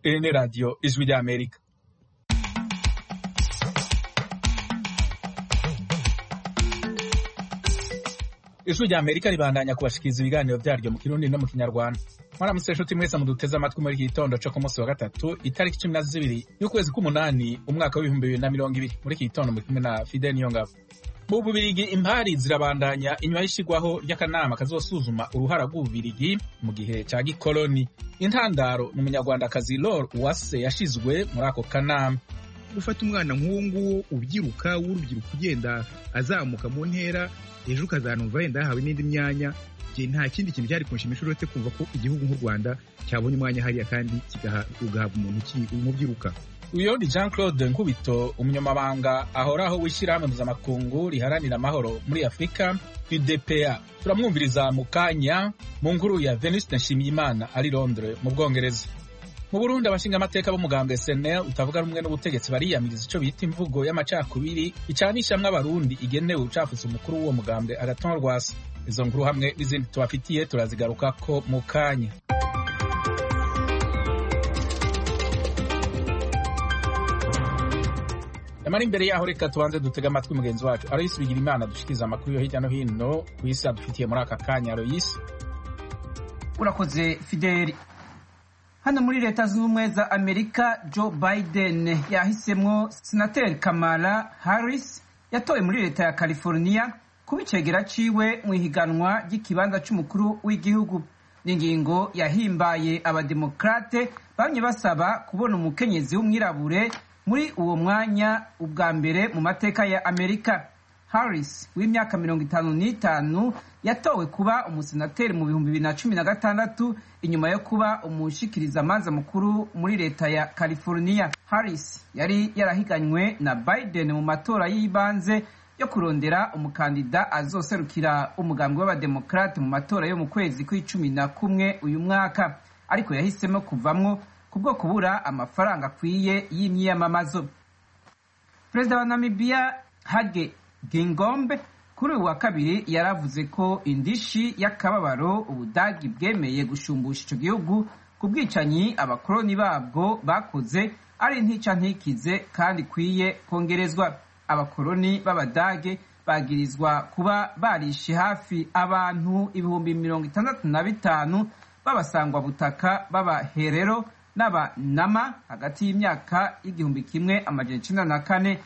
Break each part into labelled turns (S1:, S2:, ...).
S1: Ene Radio Ijwi ry'Amerika. Ijwi ry'Amerika ribandanya kubashikiriza ibiganiro vyaryo mu Kirundi no mu Kinyarwanda. Mwaramutse nshuti mwese muduteze amatwi muri iki gitondo co ku munsi wa gatatu itariki 12 y'ukwezi k'umunani umwaka wa 2020. Muri iki gitondo muri kumwe na Fidel Niyongabo. Mu Bubirigi impari zirabandanya inyuma y'ishigwaho ry'akanama kazosuzuma uruhara rw'Ububirigi mu gihe ca gikoloni. Intandaro mu Munyarwandakazi Laure Uwase yashizwe muri ako kanama.
S2: Gufata umwana nk'uwo ubyiruka w'urubyiruko ugenda azamuka mu ntera ejo ukazanumva wenda yahawe n'indi myanya, nta kindi kintu cyari kunshimisha uretse kumva ko igihugu nk'u Rwanda cyabonye umwanya hariya kandi kigahabwa umuntu umubyiruka.
S1: Uyo ni Jean-Claude Nkubito, umunyamabanga ahoraho w'ishyirahamwe mpuzamakungu riharanira amahoro muri Afurika UDPA. Turamwumviriza mu kanya mu nkuru ya Venuste Nshimiyimana ari Londres mu Bwongereza. Mu Burundi abashinga amateka b'umugambwe SNL utavuga rumwe n'ubutegetsi bariyamiriza ico bita imvugo y'amacakubiri icanishamwe abarundi igenewe ucafutse umukuru w'uwo mugambwe Agathon Rwasa. Izo nkuru hamwe n'izindi tubafitiye turazigarukako mu kanya. Yamara imbere yaho reka tubanze dutega amatwi mugenzi wacu Aloysi Bigirimana dushikiriza amakuru yo hirya no hino kw'isi adufitiye muri aka kanya. Aloysi,
S3: urakoze Fideli. Hano muri Leta Zunze Ubumwe za Amerika, Joe Biden yahisemwo Senateri Kamala Harris yatowe muri leta ya California kuba icegera ciwe mu ihiganwa ry'ikibanza c'umukuru w'igihugu. N'ingingo yahimbaye abademokrate bamye basaba kubona umukenyezi w'umwirabure muri uwo mwanya ubwa mbere mu mateka ya Amerika. Harris w'imyaka 55 yatowe kuba umusenateri mu 2016 inyuma yo kuba umushikiriza amanza mukuru muri leta ya California. Harris yari yarahiganywe na Biden mu matora y'ibanze yo kurondera umukandida azoserukira umugambwe w'abademokrate mu matora yo mu kwezi kwa11 uyu mwaka, ariko yahisemo kuvamwo kubwo kubura amafaranga akwiye y'imyiyamamazo. Perezida wa Namibia Hage Geingob kuri uyu wa kabiri yaravuze ko indishi y'akababaro Ubudagi bwemeye gushumbusha ico gihugu ku bwicanyi abakoloni babwo bakoze ari ntica ntikize kandi kwiye kongerezwa. Abakoloni b'Abadage bagirizwa kuba barishe hafi abantu 65,000 b'abasangwa butaka b'Abaherero n'Abanama hagati y'imyaka 1904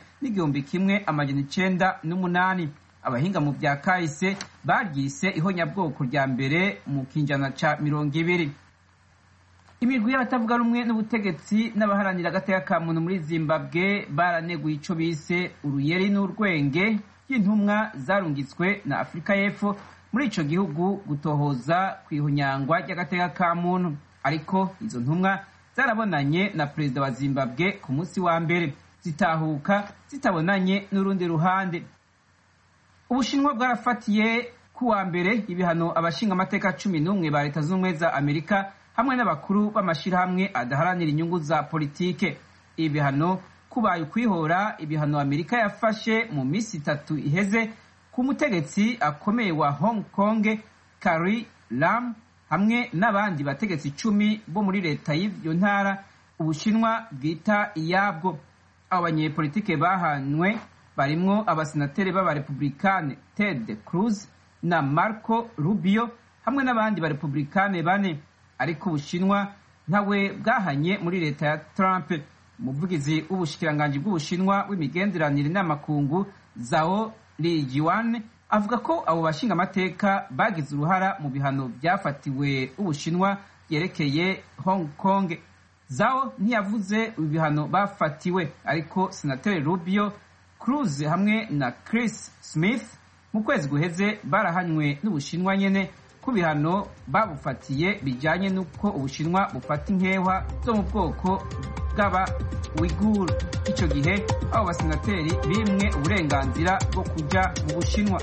S3: n'1908. Abahinga mu bya kahise baryise ihonyabwoko rya mbere mu kinjana ca 20. Imigwi y'abatavuga rumwe n'ubutegetsi n'abaharanira agateka ka muntu muri Zimbabwe baraneguye ico bise uruyeri n'urwenge y'intumwa zarungitswe na Afrika y'Epfo muri ico gihugu gutohoza kwihonyangwa ry'agateka ka muntu, ariko izo ntumwa zarabonanye na perezida wa Zimbabwe ku munsi wa mbere, zitahuka zitabonanye n'urundi ruhande. Ubushinwa bwarafatiye ku wa mbere ibihano abashinga amateka 11 ba Leta Zunze Ubumwe za Amerika hamwe n'abakuru b'amashirahamwe adaharanira inyungu za politike. Ibihano kubaye kwihora ibihano Amerika yafashe mu misi 3 iheze ku mutegetsi akomeye wa Hong Kong Carrie Lam hamwe n'abandi bategetsi 10 bo muri leta y'iyo ntara Ubushinwa bwita iyabwo. Abo banyepolitike bahanwe barimwo abasenateri b'abarepublikane Ted Cruz na Marco Rubio hamwe n'abandi barepublikane 4, ariko Ubushinwa ntawe bwahanye muri leta ya Trump. Umuvugizi w'ubushikiranganji bw'Ubushinwa w'imigenderanire n'amakungu Zhao Lijian avuga ko abo bashinga amateka bagize uruhara mu bihano byafatiwe Ubushinwa yerekeye Hong Kong. Zhao ntiyavuze ibihano bafatiwe, ariko Senateri Rubio, Cruz hamwe na Chris Smith mu kwezi guheze barahanywe n'Ubushinwa nyene ku bihano babufatiye bijanye n'uko Ubushinwa bufata inkehwa zo mu bwoko bw'aba Uighur. Ico gihe abo basenateri bimwe uburenganzira bwo kuja mu Bushinwa.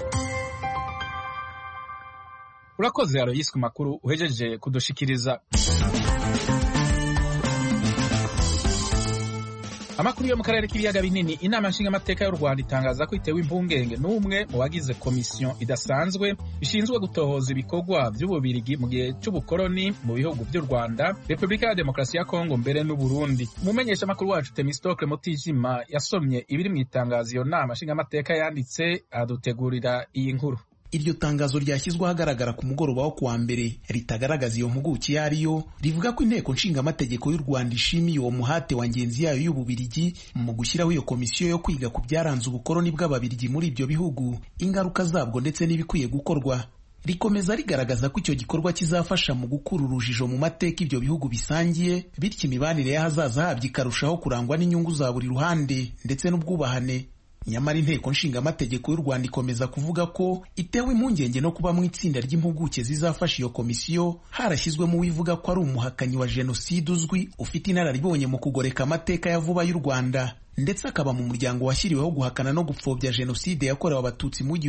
S1: Urakoze Aloysi ku makuru uhejeje kudushikiriza. Amakuru yo mu karere k'ibiyaga binini. Inama nshingamateka y'u Rwanda itangaza ko itewe impungenge n'umwe mu bagize komisiyo idasanzwe ishinzwe gutohoza ibikorwa by'ububirigi mu gihe cy'ubukoloni mu bihugu by'u Rwanda, Repubulika ya Demokarasi ya Kongo mbere n'u Burundi. Umumenyesha makuru wacu Temistocle Mutijima yasomye ibiri mu itangazo iyo nama nshingamateka yanditse adutegurira iyi nkuru.
S4: Iryo tangazo ryashyizwe ahagaragara ku mugoroba wo kuwa mbere ritagaragaza iyo mpuguke iyo ariyo, rivuga ko inteko nshingamategeko y'u Rwanda ishimiye uwo muhate wa ngenzi yayo y'Ububirigi mu gushyiraho iyo komisiyo yo kwiga ku byaranze ubukoloni bw'Ababirigi muri ibyo bihugu, ingaruka zabwo ndetse n'ibikwiye gukorwa. Rikomeza rigaragaza ko icyo gikorwa kizafasha mu gukura urujijo mu mateka ibyo bihugu bisangiye, bityo imibanire y'ahazaza habyo ikarushaho kurangwa n'inyungu za buri ruhande ndetse n'ubwubahane. Nyamara inteko nshingamategeko y'u Rwanda ikomeza kuvuga ko itewe impungenge no kuba mu itsinda ry'impuguke zizafasha iyo komisiyo harashyizwemo uwivuga ko ari umuhakanyi wa jenoside uzwi, ufite inararibonye mu kugoreka amateka ya vuba y'u Rwanda, ndetse akaba mu muryango washyiriweho guhakana no gupfobya jenoside yakorewe Abatutsi mu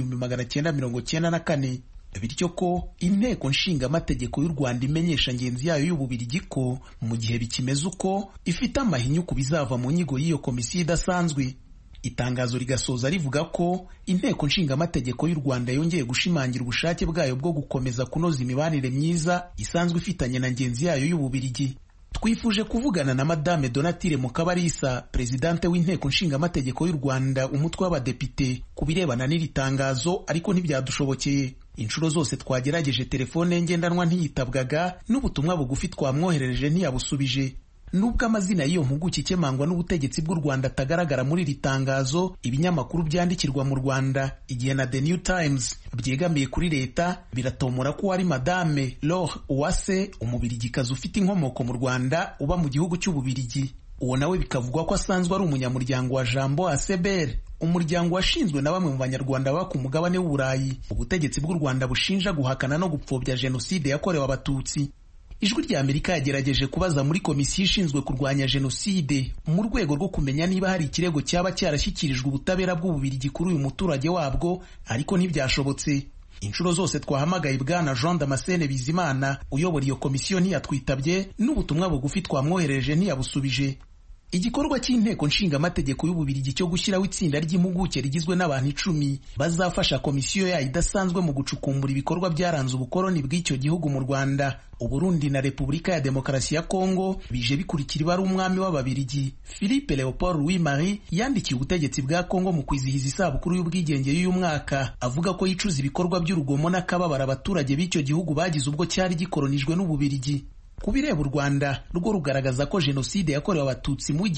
S4: 1994. Bityo ko inteko nshingamategeko y'u Rwanda imenyesha ngenzi yayo y'Ububirigi ko mu gihe bikimeze uko ifite amahinyu ku bizava mu nyigo y'iyo komisiyo idasanzwe. Itangazo rigasoza rivuga ko inteko nshingamategeko y'u Rwanda yongeye gushimangira ubushake bwayo bwo gukomeza kunoza imibanire myiza isanzwe ifitanye na ngenzi yayo y'Ububirigi. Twifuje kuvugana na Madame Donatille Mukabalisa, Presidente w'inteko nshingamategeko y'u Rwanda umutwe w'abadepite, ku birebana n'iri tangazo, ariko ntibyadushobokeye. Inshuro zose twagerageje telefone ngendanwa ntiyitabwaga, n'ubutumwa bugufi twamwoherereje ntiyabusubije. Nubwo amazina y'iyo mpuguke ikemangwa n'ubutegetsi bw'u Rwanda atagaragara muri iri tangazo, ibinyamakuru byandikirwa mu Rwanda, Igihe na The New Times, byegamiye kuri leta, biratomora ko ari Madame Laure Uwase, umubirigikazi ufite inkomoko mu Rwanda uba mu gihugu cy'Ububirigi. Uwo nawe bikavugwa ko asanzwe ari umunyamuryango wa Jambo Aseber, umuryango washinzwe na bamwe mu banyarwanda baba ku mugabane w'Uburayi, ubutegetsi bw'u Rwanda bushinja guhakana no gupfobya jenoside yakorewe Abatutsi. Ijwi rya Amerika yagerageje kubaza muri komisiyo ishinzwe kurwanya jenoside mu rwego rwo kumenya niba hari ikirego cyaba cyarashyikirijwe ubutabera bw'Ububirigi kuri uyu muturage wabwo, ariko ntibyashobotse. Inshuro zose twahamagaye Bwana Jean Damascene Bizimana uyobora iyo komisiyo ntiyatwitabye, n'ubutumwa bugufi twamwoherereje ntiyabusubije. Igikorwa cy'inteko nshingamategeko y'Ububirigi cyo gushyiraho itsinda ry'impuguke rigizwe n'abantu 10 bazafasha komisiyo yayo idasanzwe mu gucukumbura ibikorwa byaranze ubukoloni bw'icyo gihugu mu Rwanda, Uburundi na Repubulika ya Demokarasi ya Kongo bije bikurikira ibara umwami w'Ababirigi Philippe Léopold Louis Marie yandikiye ubutegetsi bwa Kongo mu kwizihiza isabukuru y'ubwigenge y'uyu mwaka, avuga ko yicuza ibikorwa by'urugomo n'akababara abaturage b'icyo gihugu bagize ubwo cyari gikolonijwe n'Ububirigi. Kubireba u Rwanda rwo rugaragaza ko jenoside yakorewe Abatutsi mu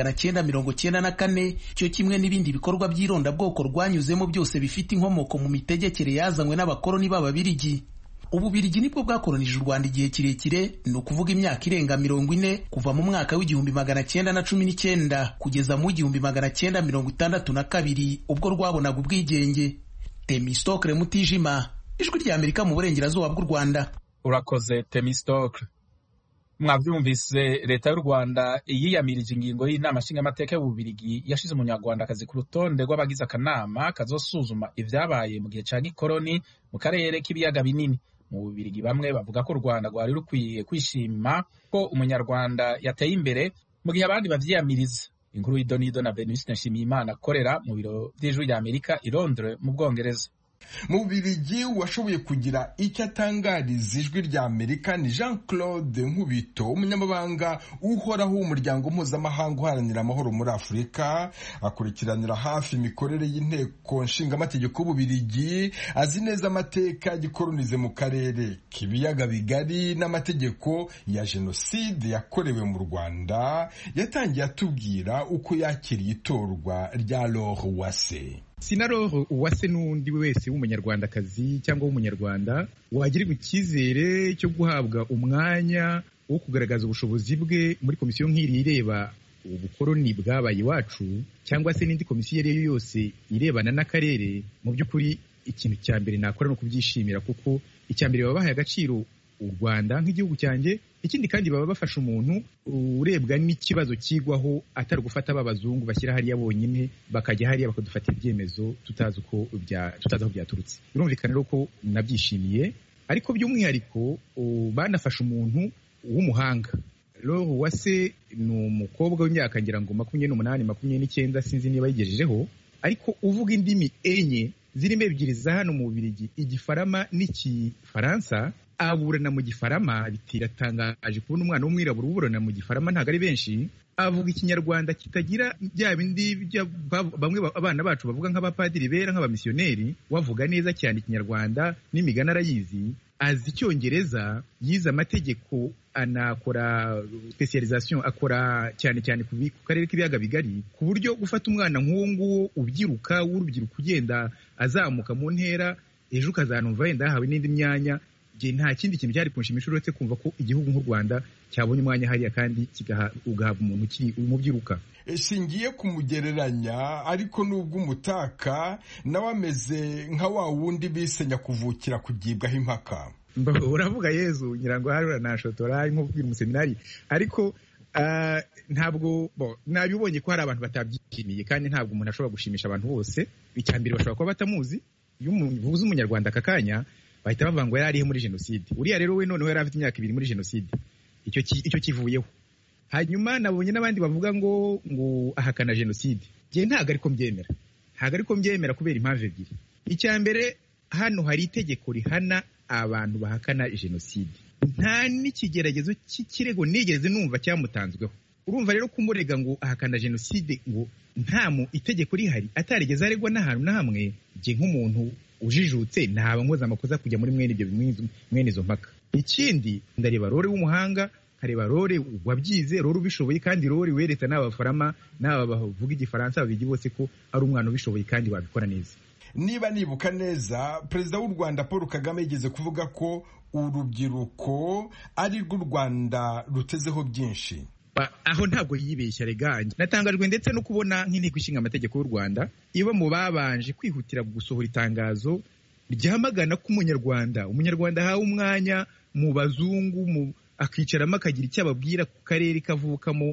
S4: 1994 cyo kimwe n'ibindi bikorwa by'irondabwoko rwanyuzemo byose bifite inkomoko mu mitegekere yazanywe n'abakoloni b'Ababirigi. Ububirigi nibwo bwakolonije u Rwanda igihe kirekire, ni ukuvuga imyaka irenga 40, kuva mu mwaka w'1919 kugeza mu 1962 ubwo rwabonaga ubwigenge. Temistocle Mutijima, Ijwi rya Amerika mu burengerazuba bw'u Rwanda.
S1: Urakoze Temistocle. Mwavyumvise leta y'u Rwanda yiyamirije ingingo y'inama nshingamateka y'Ububirigi yashize umunyarwandakazi ku rutonde rw'abagize akanama kazosuzuma ivyabaye mu gihe ca gikoloni mu karere k'ibiyaga binini. Mu Bubirigi bamwe bavuga ko u Rwanda rwari rukwiye kwishima ko umunyarwanda yateye imbere, mu gihe abandi bavyiyamiriza. Inkuru y'idonido na Venuste Nshimiyimana akorera mu biro vy'Ijwi rya Amerika i Londres mu Bwongereza.
S5: Mu Bubirigi washoboye kugira icyo atangariza Ijwi rya Amerika ni Jean Claude Nkubito, umunyamabanga uhoraho w'umuryango mpuzamahanga uharanira amahoro muri Afurika, akurikiranira hafi imikorere y'inteko nshingamategeko y'Ububirigi, azi neza amateka gikolonize mu karere k'ibiyaga bigari n'amategeko ya jenoside yakorewe mu Rwanda. Yatangiye atubwira uko yakiriye itorwa rya Laure Uwase.
S2: Sinaro Uwase n'undi wese w'umunyarwandakazi cyangwa w'umunyarwanda wagirirwa icyizere cyo guhabwa umwanya wo kugaragaza ubushobozi bwe muri komisiyo nk'iri ireba ubukoloni bwabaye iwacu, cyangwa se n'indi komisiyo iyo yose irebana n'akarere. Mu by'ukuri ikintu cya mbere nakora no kubyishimira, kuko icya mbere baba bahaye agaciro u Rwanda nk'igihugu cyanjye, ikindi kandi baba bafasha umuntu urebwa n'ikibazo kigwaho atari gufata abazungu bashyira hariya bonyine bakajya hariya bakadufatira ibyemezo tutazi aho byaturutse. Birumvikana rero ko nabyishimiye, ariko by'umwihariko banafasha umuntu w'umuhanga Laure Uwase ni umukobwa w'imyaka ngira ngo 28, 29 sinzi niba yigejejeho, ariko uvuga indimi enye zirimo ebyiri za hano mu Bubiligi, Igifarama n'Ikifaransa. Aburana mu Gifarama, bitiratangaje kubona umwana w'umwirabura uburana mu Gifarama, ntago ari benshi. Avuga Ikinyarwanda kitagira bya bindi bamwe abana bacu bavuga nk'abapadiri bera, nk'abamisiyoneri. Wavuga neza cyane Ikinyarwanda n'imigani arayizi. Azi Icyongereza, yize amategeko, anakora specialisation, akora cyane cyane ku karere k'ibiyaga bigari, ku buryo gufata umwana nk'uwo nguwo ubyiruka w'urubyiruko ugenda azamuka mu ntera, ejo ukazanumva wenda yahawe n'indi myanya. Nta kindi kintu cyari kunshimisha uretse kumva ko igihugu nk'u Rwanda cyabonye umwanya hariya kandi ugahabwa umuntu ukiri umubyiruka.
S5: Singiye kumugereranya, ariko nubwo umutaka nawe ameze nka wa wundi bise nyakuvukira kugibwaho impaka.
S2: Uravuga Yezu, ngira ngo hari uranashotora nko kubwira umuseminari, ariko ntabwo nabibonye ko hari abantu batabyishimiye, kandi ntabwo umuntu ashobora gushimisha abantu bose. Icyambere bashobora kuba batamuzi. Iyo uvuze umunyarwanda aka kanya bahita bavuga ngo yari muri jenoside. Uriya rero we noneho yari afite imyaka 2 muri jenoside. Icyo kivuyeho. Hanyuma nabonye n'abandi bavuga ngo ahakana jenoside. Ntago ariko mbyemera. Ntago ariko mbyemera kubera impamvu ebyiri. Icyambere, hano hari itegeko rihana abantu bahakana jenoside. Nta n'ikigeragezo cy'ikirego nigeze numva cyamutanzweho. Urumva rero kumurega ngo ahakana jenoside, ngo nta mu itegeko rihari, atarigeze aregwa n'ahantu na hamwe, nk'umuntu ujijutse ntaba nkoze amakosa kujya muri mwene izo mpaka. Ikindi, ndareba Laure w'umuhanga, nkareba Laure wabyize, Laure ubishoboye, kandi Laure wereta n'abafarama n'aba bavuga Igifaransa babigi bose ko ari umwana ubishoboye kandi wabikora neza.
S5: Niba nibuka neza, Perezida w'u Rwanda Paul Kagame yigeze kuvuga ko urubyiruko ari rwo Rwanda rutezeho byinshi.
S2: Aho ntabwo yibeshya reganye. Natangajwe ndetse no kubona nk'inteko ishinga amategeko y'u Rwanda iba mu babanje kwihutira gusohora itangazo ryamagana ko umunyarwanda ahawe umwanya mu bazungu, akicaramo akagira icyo ababwira ku karere kavukamo.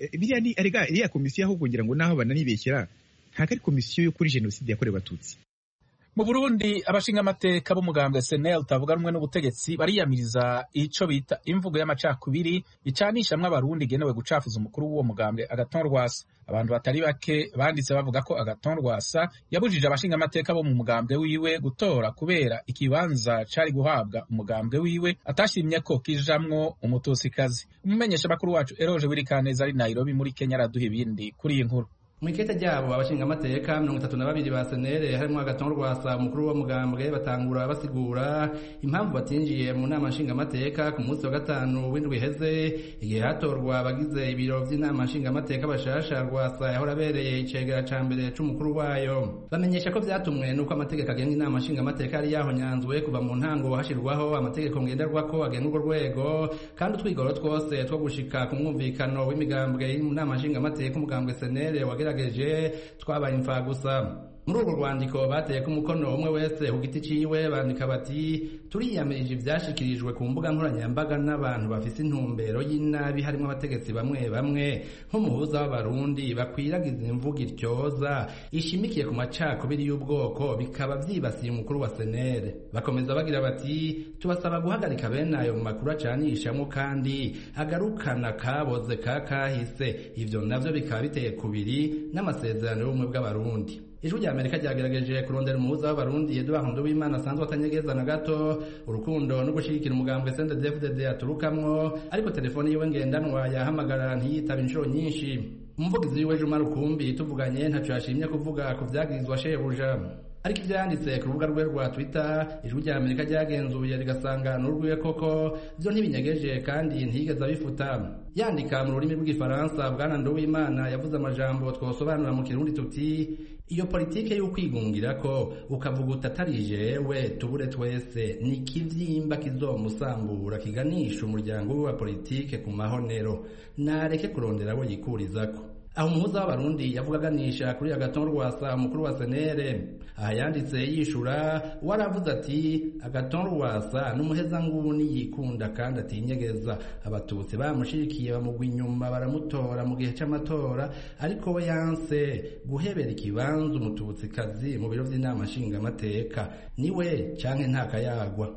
S2: Iriya komisiyo ahubwo ngira ngo naho bananibeshyera, ntabwo ari komisiyo yo kuri jenoside yakorewe Abatutsi.
S1: Mu Burundi, abashingamateka b'umugambwe SNL utavuga rumwe n'ubutegetsi bariyamiriza ico bita imvugo y'amacakubiri icanishamwe abarundi igenewe gucafuza umukuru w'uwo mugambwe Agathon Rwasa. Abantu batari bake banditse bavuga ko Agathon Rwasa yabujije abashingamateka bo mu mugambwe wiwe gutora kubera ikibanza cari guhabwa umugambwe wiwe atashimye ko kijamwo umutusikazi. Umumenyesha makuru wacu Eroje Wirikaneza ari Nairobi muri Kenya araduha ibindi kuri iyi nkuru.
S6: Mwikete ryabo abashingamateka 32 ba SNL harimo Agathon Rwasa umukuru wa mugambwe batangura basigura impamvu batinjiye mu nama nshingamateka ku munsi wa gatanu w'indwi heze, igihe hatorwa abagize ibiro by'inama nshingamateka bashasha. Rwasa yahora abereye icegera ca mbere c'umukuru wayo. Bamenyesha ko vyatumwe nuko amategeko agenga inama nshingamateka yari yahonyanzwe kuva mu ntango hashirwaho amategeko ngenderwako agenga urwo rwego, kandi utwigoro twose two gushika ku mwumvikano w'imigambwe y'inama nshingamateka umugambwe SNL wagera twabaye imfa gusa. Muri urwo rwandiko bateye ku mukono umwe wese ku giti ciwe, bandika bati turiyamirije ivyashikirijwe ku mbuga nkoranyambaga n'abantu bafise intumbero y'inabi, harimo abategetsi bamwe nk'umuhuza w'abarundi bakwiragiza imvugo ityoza ishimikiye ku macakubiri y'ubwoko, bikaba vyibasiye umukuru wa SNL. Bakomeza bagira bati tubasaba guhagarika bene ayo makuru acanishamwo kandi agarukana kaboze kahise. Ivyo navyo bikaba biteye kubiri n'amasezerano y'ubumwe bw'abarundi. Ijwi rya Amerika ryagerageje kurondera umuhuza w'abarundi Edouard Nduwimana asanzwe atanyegeza na gato urukundo no gushigikira umugambwe CNDD-FDD aturukamwo, ariko telefoni yiwe ngendanwa yahamagara ntiyitaba inshuro nyinshi. Umuvugizi wiwe Juma Rukumbi tuvuganye ntaco yashimye kuvuga ku vyagirizwa shebuja, ariko ivyanditse ku rubuga rwe rwa Twitter Ijwi rya Amerika ryagenzuye rigasanga n'urwiye koko byo ntibinyegeje kandi ntiyigeze abifuta. Yandika mu rurimi rw'igifaransa, Bwana Nduwimana yavuze amajambo twosobanura mu Kirundi tuti iyo politike y'ukwigungira ko ukavuga utatari jewe tubure twese ni kivyimba kizomusambura kiganisha umuryango wa politike ku mahonero, nareke kurondera abo yikurizako. Aho umuhuza w'abarundi yavuga aganisha kuri Agathon Rwasa umukuru wa SNL. Aha yanditse yishura waravuze ati Agathon Rwasa n'umuhezanguni yikunda kandi atinyegeza. Abatutsi bamushikiye bamugwa inyuma baramutora mu gihe c'amatora, ariko we yanse guhebera ikibanza umututsikazi mu biro vy'inama nshingamateka. Niwe canke ntakayagwa.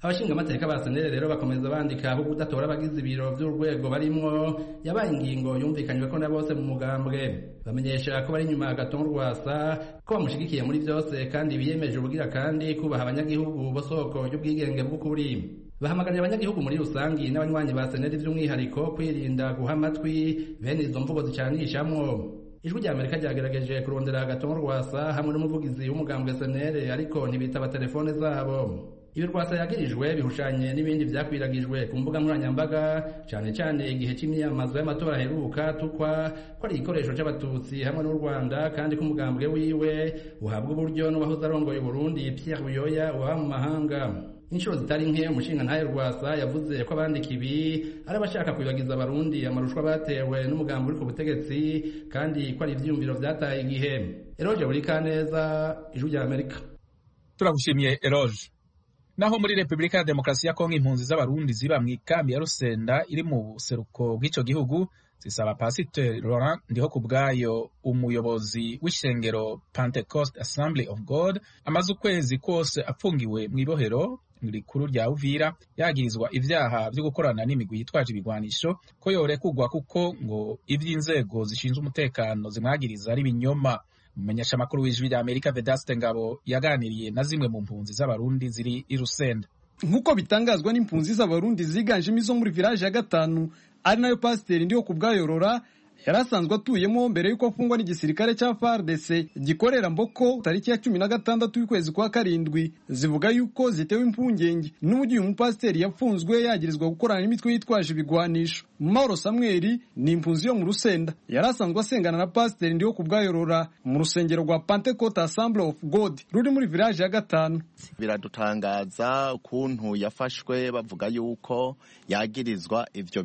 S6: abashinga amateka ba senere rero bakomeza bandika ko kudatora abagize ibiro by'urwego barimwo yabaye ingingo yumvikanywe ko na bose mu mugambwe bamenyesha ko bari inyuma Agathon Rwasa ko bamushigikiye muri byose kandi biyemeje ubugira kandi kubaha abanyagihugu bosoko y'ubwigenge bw'ukuri bahamagarira abanyagihugu muri rusangi n'abanywanyi ba senere by'umwihariko kwirinda guha amatwi bene izo mvugo zicanishamwo. Ijwi rya Amerika ryagerageje kurondera Agathon Rwasa hamwe n'umuvugizi w'umugambwe senere ariko ntibitaba telefone zabo. Ibi Rwasa yagirijwe bihushanye n'ibindi byakwiragijwe ku mbuga nkoranyambaga cyane cyane igihe cy'imyamazo y'amatora aheruka tukwa ko ari igikoresho cy'abatutsi hamwe n'u Rwanda kandi ko umugambwe wiwe uhabwa uburyo n'uwahoze arongoye Burundi Pierre Buyoya uba mu mahanga. Inshuro zitari nke umushinga ntahe Rwasa yavuze ko abandika ibi ari abashaka kwibagiza abarundi amarushwa batewe n'umugambi uri ku butegetsi kandi ko ari ivyumviro vyataye igihe. Eroge Burikaneza, Ijwi rya Amerika.
S1: Turagushimiye Eroge. Naho muri Republika ya Demokarasi ya Kongo impunzi z'abarundi ziba mu ikambi ya Rusenda iri mu buseruko bw'ico gihugu zisaba Pasiteri Laurent Ndihokubwayo umuyobozi w'ishengero Pentecost Assembly of God amaze ukwezi kose apfungiwe mu ibohero rikuru rya Uvira yagirizwa ivyaha vyo gukorana n'imigwi yitwaje ibigwanisho ko yorekugwa kuko ngo ivy'inzego zishinzwe umutekano zimwagiriza ari binyoma. Umumenyesha makuru w'Ijwi rya Amerika Vedaste Ngabo yaganiriye na zimwe mu mpunzi z'abarundi ziri i Rusenda.
S7: Nkuko bitangazwa n'impunzi z'abarundi ziganjemo izo muri village ya Gatanu ari nayo Pasiteri Ndihokubwayo Laurent yarasanzwe atuyemo mbere yuko afungwa n'igisirikare cya FARDC gikorera Mboko tariki ya 16 y'ukwezi kwa karindwi zivuga yuko zitewe impungenge n'uburyo uyu mupasiteri yafunzwe yagirizwa gukorana n'imitwe yitwaje ibigwanisho. Mauro Samuel ni impunzi yo mu Rusenda yarasanzwe asengana na Pasiteri Ndihokubwayo Laurent mu rusengero rwa Pentecost Assembly of God ruri muri village ya Gatanu.
S8: Biradutangaza ukuntu yafashwe bavuga yuko yagirizwa ivyo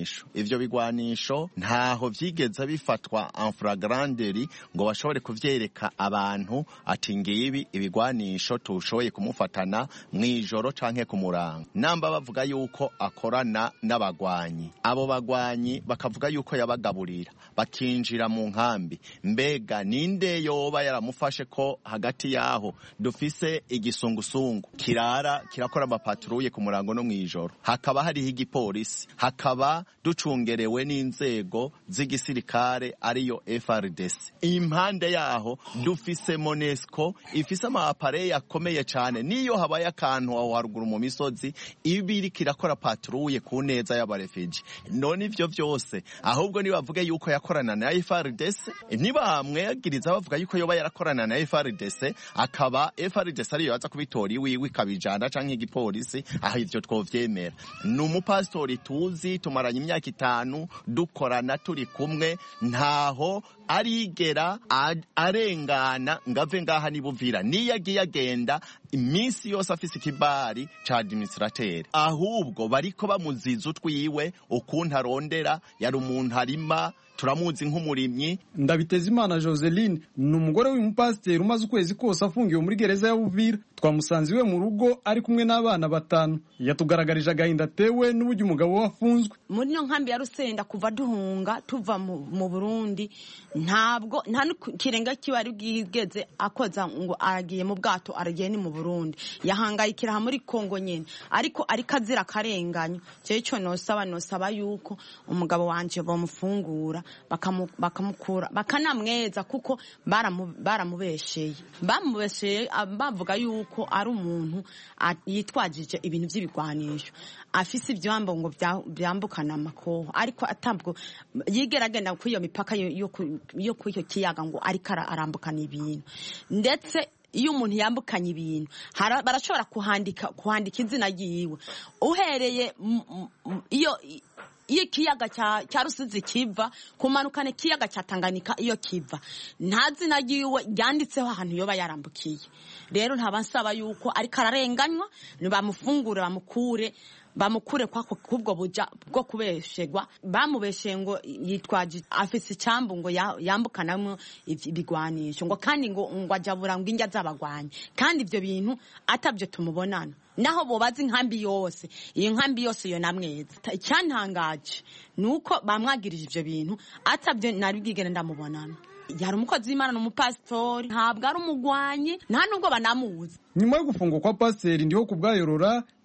S8: bigwanisho ntaho vyigeze bifatwa en flagranteri ngo bashobore kuvyereka abantu ati ngibi ibigwanisho tushoboye kumufatana mwijoro canke kumuranga. Namba bavuga yuko akorana n'abagwanyi, abo bagwanyi bakavuga yuko yabagaburira bakinjira mu nkambi. Mbega ninde yoba yaramufashe ko hagati yaho dufise igisungusungu kirakora amapatrouille ku murango no mwijoro, hakaba hariho igipolisi, hakaba ducungerewe n'inzego z'igisirikare ariyo FARDC. Impande yaho dufise Monesco ifise amapareye akomeye cyane, niyo habaye akantu aho haruguru mu misozi ibiri kirakora patrouille ku neza y'abarefugee. None ivyo byose ahubwo ni bavuge yuko yakorana na FARDC, ntibamwegiriza bavuga yuko yoba yarakorana na FARDC akaba FARDC ariyo yaza kubitora iwiwe kabijana canke igipolisi, aho ivyo twovyemera. N'umupastori tuzi tumaranye imyaka 5 dukorana turi kumwe, ntaho arigera arengana ngave ngaha ni Buvira, niyagiye agenda iminsi yose afise ikibari ca administrateur, ahubwo bariko bamuziza utwiwe ukuntu arondera. Yari umuntu harima, turamuzi nk'umurimyi.
S7: Ndabitezimana Joseline ni umugore w'umupasiteri umaze ukwezi kose afungiwe muri gereza ya Uvira. Twamusanze iwe mu rugo ari kumwe n'abana 5. Yatugaragarije agahinda atewe n'uburyo umugabo wafunzwe
S9: muri no nkambi ya Rusenda kuva duhunga tuva mu Burundi. Nta kirenga kiwari bwigeze akoza ngo aragiye mu bwato aragiye ni mu Burundi, yahangayikira muri Kongo nyene, ariko kazira karenganyo. Cyo nosaba yuko umugabo wanje bamufungura bakamukura bakanamweza, kuko baramubesheye bavuga yuko ari umuntu yitwajije ibintu by'ibigwanisho, afise ivyambo ngo byambukana amakoho, ariko atabwo yigeragenda ku iyo mipaka yo ku iyo kiyaga ngo ariko arambukana ibintu. Ndetse iyo umuntu yambukanye ibintu barashobora kuhandika izina ryiwe uhereye iyo ikiyaga cya Rusizi kiva kumanukana ikiyaga cya Tanganyika iyo kiva, nta zina ryiwe ryanditseho ahantu yoba yarambukiye. Rero ntabansaba yuko ariko ararenganywa, bamufungure bamukure kubwo buja bwo kubeshegwa. Bamubeshe ngo yitwaje afise icyambu ngo yambukanamwe ibigwanisho ngo kandi ngo ajabura ngo injya z'abagwanyi, kandi ibyo bintu atabyo tumubonana. Naho bobazi inkambi yose, iyo nkambi yose yo namweza. Icyantangaje nuko bamwagirije ibyo bintu atabyo nari bwigere ndamubonana. Yari umukozi w'Imana n'umupastori, ntabwo ari umugwanyi, nta nubwo banamuzi.
S7: Nyuma yo gufungwa kwa Pasiteri Ndihokubwayo Laurent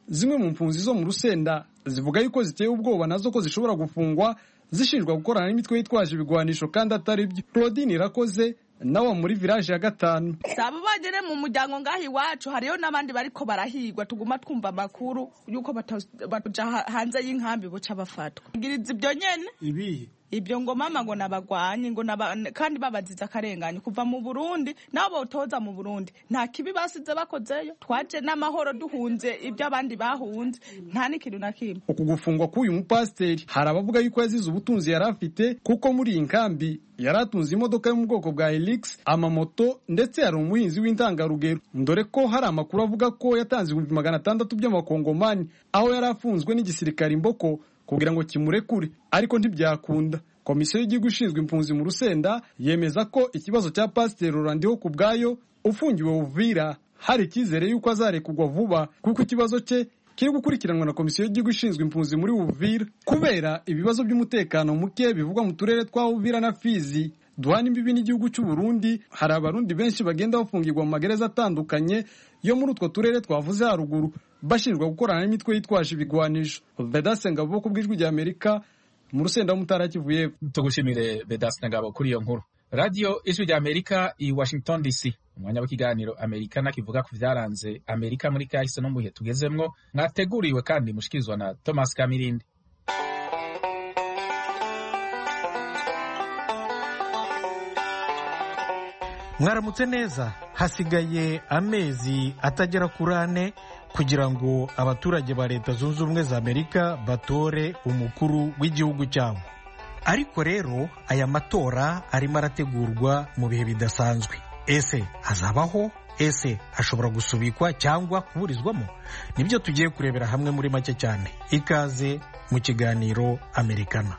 S7: zimwe mu mpunzi zo mu Rusenda zivuga yuko ziteye ubwoba nazo ko zishobora gufungwa zishinjwa gukorana n'imitwe yitwaje ibigwanisho kandi atari byo. Claudine Irakoze nawe muri village ya 5
S10: sabo bagere mu muryango ngahi wacu hariyo nabandi bariko barahigwa tuguma twumva makuru yuko batuja hanze y'inkambi boca bafatwa ngiriza ibyo nyene
S7: ibihe
S10: ibyo ngo mama ngo nabagwanye ngo kandi babaziza akarenganye kuva mu Burundi nabo botoza mu Burundi nta kibi basize bakozeyo twaje n'amahoro duhunze ibyo abandi bahunze nta n'ikintu na kimwe.
S7: Ukugufungwa k'uyu mupasiteri hari abavuga yuko yazize ubutunzi yari afite kuko muri iyi nkambi yari atunze imodoka yo mu bwoko bwa Helix, amamoto ndetse yari umuhinzi w'intangarugero, dore ko hari amakuru avuga ko yatanze 600 by'amakongomani aho yari afunzwe n'igisirikare Mboko kugira ngo kimurekure, ariko ntibyakunda. Komisiyo y'igihugu ishinzwe impunzi mu Rusenda yemeza ko ikibazo cya Pasiteri Laurent Kubwayo ufungiwe Uvira hari icyizere yuko azarekugwa vuba kuko ikibazo cye kiri gukurikiranwa na Komisiyo y'igihugu ishinzwe impunzi muri Uvira kubera ibibazo by'umutekano muke bivugwa mu turere twa Uvira na Fizi duhana imbibi n'igihugu cy'u Burundi. Hari abarundi benshi bagenda bafungirwa mu magereza atandukanye yo muri utwo turere twavuze haruguru bashinjwa gukorana n'imitwe yitwaje ibigwanisho. Vedaste Ngabo ku bw'ijwi rya Amerika mu Rusenda Mutara Kivuye.
S1: Tugushimire Vedaste Ngabo kuri iyo nkuru. Radio Ijwi rya Amerika i Washington DC, umwanya w'ikiganiro Amerikana kivuga ku vyaranze Amerika muri kahise no mu bihe tugezemwo, mwateguriwe kandi mushikirizwa na Thomas Kamirindi.
S11: Mwaramutse neza. Hasigaye amezi atagera kuri 4 kugira ngo abaturage ba Leta Zunze Ubumwe za Amerika batore umukuru w'igihugu cyabo. Ariko rero aya matora arimo arategurwa mu bihe bidasanzwe. Ese azabaho? Ese ashobora gusubikwa cyangwa kuburizwamo? Nibyo tugiye kurebera hamwe muri make cyane. Ikaze mu kiganiro Amerikana.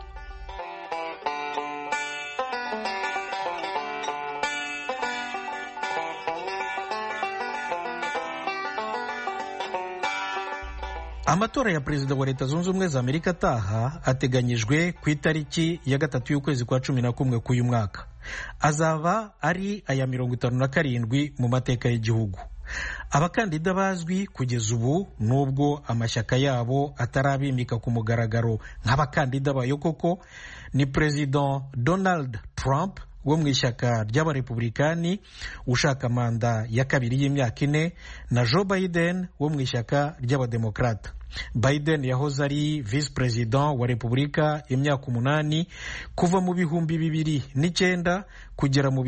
S11: Amatora ya Perezida wa Leta Zunze Ubumwe za Amerika ataha ateganyijwe ku itariki ya 3 y'ukwezi kwa 11 k'uyu mwaka. Azaba ari aya 57 mu mateka y'igihugu. Abakandida bazwi kugeza ubu nubwo amashyaka yabo atarabimika ku mugaragaro nk'abakandida bayo koko ni President Donald Trump wo mu ishyaka ry'abarepublikani ushaka manda ya kabiri y'imyaka 4 na Joe Biden wo mu ishyaka ry'abademokrata. Biden yahoze ari vice president wa Repubulika imyaka 8 kuva mu 2009 kugera mu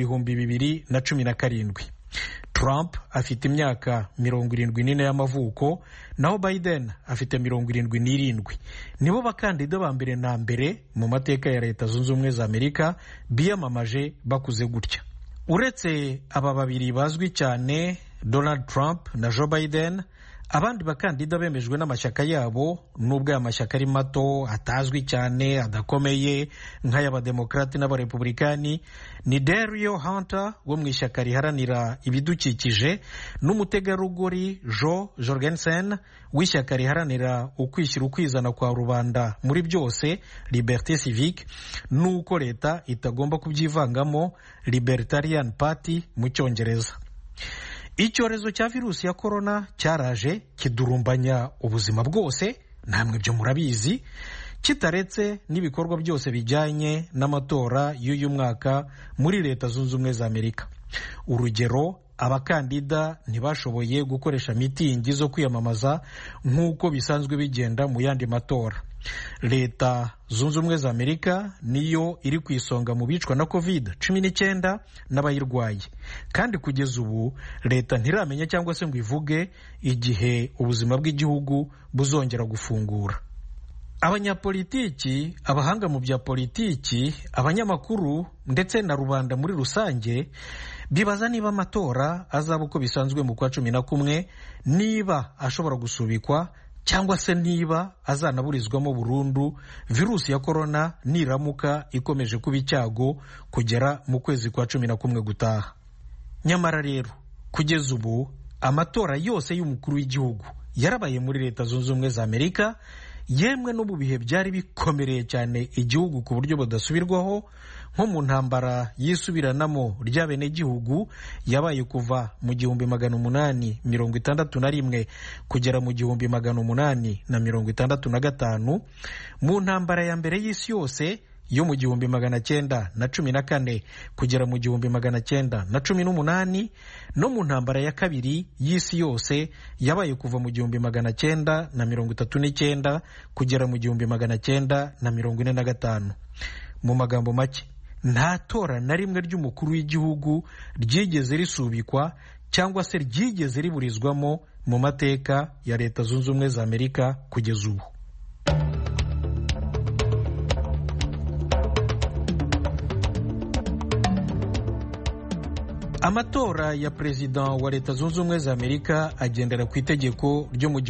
S11: 2017. Trump afite imyaka 74 y'amavuko naho Biden afite 77. Nibo bakandida ba mbere na mbere mu mateka ya Leta Zunze Ubumwe za Amerika biyamamaje bakuze gutya. Uretse aba babiri bazwi cyane Donald Trump na Joe Biden, abandi bakandida bemejwe n'amashyaka yabo nubwo aya mashyaka ari mato atazwi cyane adakomeye nk'ay'abademokrati n'abarepublikani ni Dario Hunter wo mu ishyaka riharanira ibidukikije n'umutegarugori Joe Jorgensen w'ishyaka riharanira ukwishyira ukwizana kwa rubanda muri byose Liberté Civique nuko leta itagomba kubyivangamo Libertarian Party mu Cyongereza. Icyorezo cya virusi ya corona cyaraje kidurumbanya ubuzima bwose, namwe byo murabizi, kitaretse n'ibikorwa byose bijyanye n'amatora y'uyu mwaka muri Leta Zunze Ubumwe za Amerika. Urugero, abakandida ntibashoboye gukoresha mitingi zo kwiyamamaza nk'uko bisanzwe bigenda mu yandi matora. Leta Zunze Ubumwe za Amerika niyo iri ku isonga mu bicwa na COVID-19 n'abayirwaye, kandi kugeza ubu leta ntiramenya cyangwa se ngo ivuge igihe ubuzima bw'igihugu buzongera gufungura. Abanyapolitiki, abahanga mu bya politiki, abanyamakuru ndetse na rubanda muri rusange bibaza niba amatora azaba uko bisanzwe mu kwa 11, niba ashobora gusubikwa cyangwa se niba azanaburizwamo burundu virusi ya corona niramuka ikomeje kuba icyago kugera mu kwezi kwa 11 gutaha. Nyamara rero kugeza ubu amatora yose y'umukuru w'igihugu yarabaye muri Leta Zunze Ubumwe za Amerika, yemwe no mu bihe byari bikomereye cyane igihugu ku buryo budasubirwaho, nko mu ntambara yisubiranamo ry'abenegihugu yabaye kuva mu 1861 kugera mu 1865, mu ntambara ya mbere y'isi yose yo mu 1914 kugera mu 1918, no mu ntambara ya kabiri y'isi yose yabaye kuva mu 1939 kugera mu 1945. Mu magambo make, nta tora na rimwe ry'umukuru w'igihugu ryigeze risubikwa cyangwa se ryigeze riburizwamo mu mateka ya Leta Zunze Ubumwe za Amerika kugeza ubu. Amatora ya perezida wa Leta Zunze Ubumwe za Amerika agendera ku itegeko ryo mu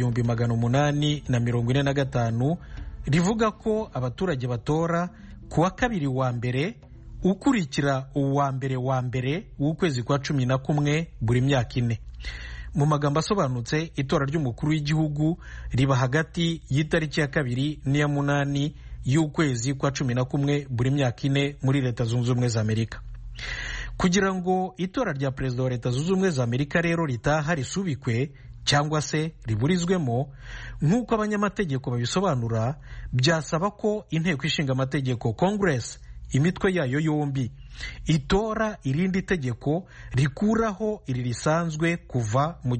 S11: 1845 rivuga ko abaturage batora ku wa kabiri wa mbere ukurikira uwa mbere w'ukwezi kwa 11 buri myaka ine. Mu magambo asobanutse, itora ry'umukuru w'igihugu riba hagati y'itariki ya kabiri n'iya munani y'ukwezi kwa 11 buri myaka ine muri Leta Zunze Ubumwe za Amerika. Kugira ngo itora rya perezida wa Leta Zunze Ubumwe za Amerika rero ritaha risubikwe cyangwa se riburizwemo, nk'uko abanyamategeko babisobanura, byasaba ko inteko ishinga amategeko Congress, imitwe yayo yombi, itora irindi tegeko rikuraho iri risanzwe kuva mu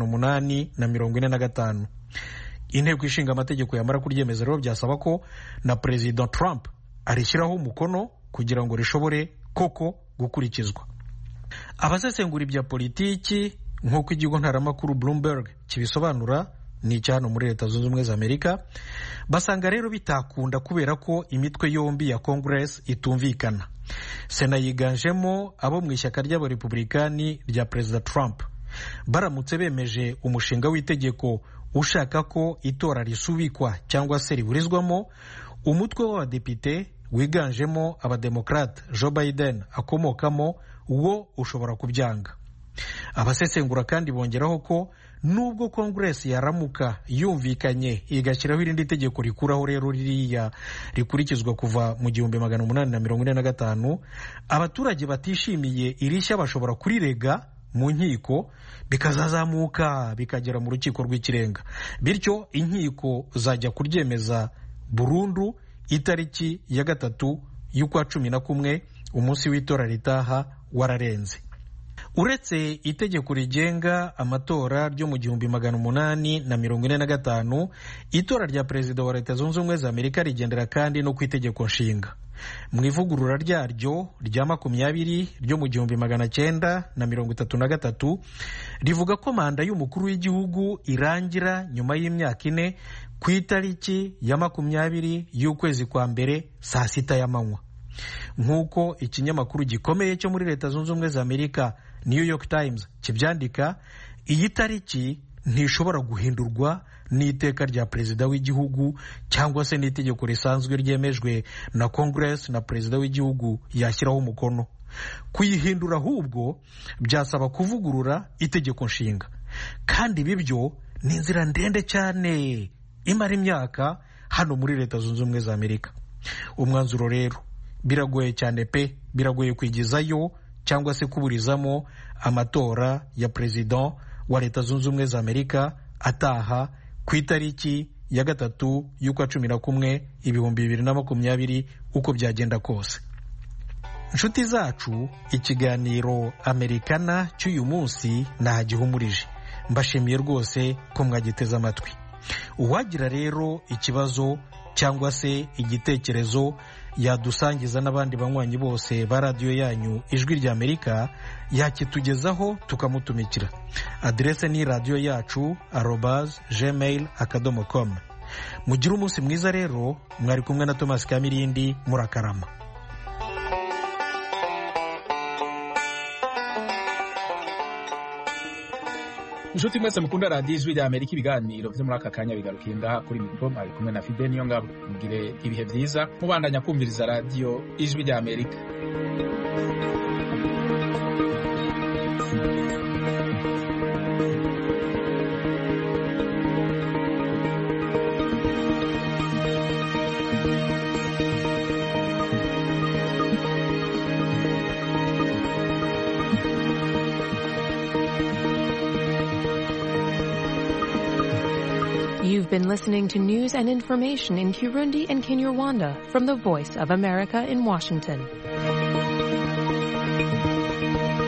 S11: 1845. Inteko ishinga amategeko yamara kuryemeza rero byasaba ko na Perezida Trump arishyiraho umukono kugira ngo rishobore koko gukurikizwa. Abasesengura ibya politiki nk'uko ikigo ntaramakuru Bloomberg kibisobanura, ni cyano muri Leta Zunze Ubumwe za Amerika, basanga rero bitakunda kubera ko imitwe yombi ya Congress itumvikana. Sena yiganjemo abo mu ishyaka ry'abarepublikani rya Perezida Trump. Baramutse bemeje umushinga w'itegeko ushaka ko itora risubikwa cyangwa se riburizwamo, umutwe w'abadepite wiganjemo abademokrate Joe Biden akomokamo wo ushobora kubyanga. Abasesengura kandi bongeraho ko nubwo Congress yaramuka yumvikanye igashyiraho irindi tegeko rikuraho rero ririya rikurikizwa kuva mu 1845, abaturage batishimiye irishya bashobora kurirega mu nkiko, bikazazamuka bikagera mu rukiko rw'ikirenga, bityo inkiko zajya kuryemeza burundu itariki ya 3 y'ukwa 11 umunsi w'itora ritaha wararenze. Uretse itegeko rigenga amatora ryo mu 1845, itora rya perezida wa Leta Zunze Ubumwe za Amerika rigendera kandi no ku itegeko nshinga. Mu ivugurura ryaryo rya 20 ryo mu 1933 rivuga ko manda y'umukuru w'igihugu irangira nyuma y'imyaka ine ku itariki ya 20 y'ukwezi kwa mbere saa 6 y'amanywa. Nk'uko ikinyamakuru gikomeye cyo muri Leta Zunze Ubumwe za Amerika New York Times kibyandika, iyi tariki ntishobora guhindurwa n'iteka rya perezida w'igihugu cyangwa se n'itegeko risanzwe ryemejwe na Congress na perezida w'igihugu yashyiraho umukono. Kuyihindura ahubwo byasaba kuvugurura itegeko nshinga, kandi bibyo ni inzira ndende cyane imara imyaka hano muri Leta Zunze Ubumwe za Amerika. Umwanzuro rero biragoye cyane pe, biragoye kwigizayo cyangwa se kuburizamo amatora ya perezida wa Leta Zunze Ubumwe za Amerika ataha ku itariki ya 3 y'ukwa 11 2020 uko byagenda kose. Inshuti zacu, ikiganiro Amerikana cy'uyu munsi nahagihumurije. Mbashimiye rwose ko mwagiteze amatwi. Uwagira rero ikibazo cyangwa se igitekerezo yadusangiza n'abandi banywanyi bose ba radiyo yanyu Ijwi rya Amerika, yakitugezaho tukamutumikira. Adrese ni radiyo yacu @gmail.com. Mugire umunsi mwiza rero. Mwari kumwe na Thomas Kamirindi, murakarama.
S1: Inshuti mwese mukunda radiyo Ijwi rya Amerika, ibiganiro byo muri aka kanya bigarukiye ngaha kuri mikoro. Mwari kumwe na Fidel Niyongabo. Mugire ibihe byiza mubandanya kumviriza radiyo Ijwi rya Amerika.
S12: You've been listening to news and information in Kirundi and Kinyarwanda from the Voice of America in Washington.